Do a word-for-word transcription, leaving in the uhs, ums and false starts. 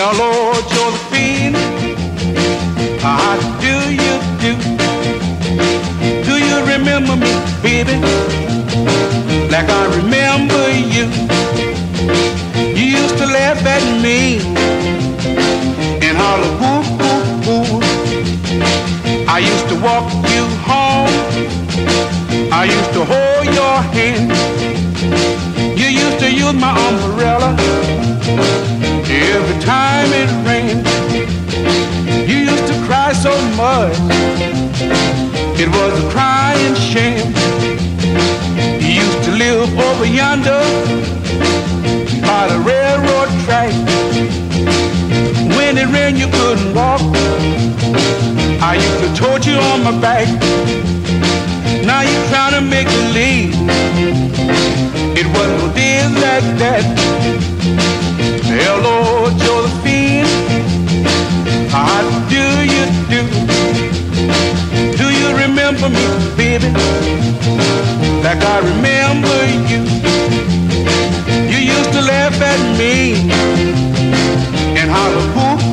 Hello, Josephine, how do you do? Do you remember me, baby, like I remember you? You used to laugh at me and holler, woo, woo, woo. I used to walk you home, I used to hold your hand. You used to use my umbrella every time it rained. You used to cry so much, it was a crying shame. You used to live over yonder by the railroad track. When it rained you couldn't walk, I used to tote you on my back. Now you're trying to make believe it wasn't no days like that. Hello, Josephine, how do you do? Do you remember me, baby, like I remember you? You used to laugh at me and holler, whoop,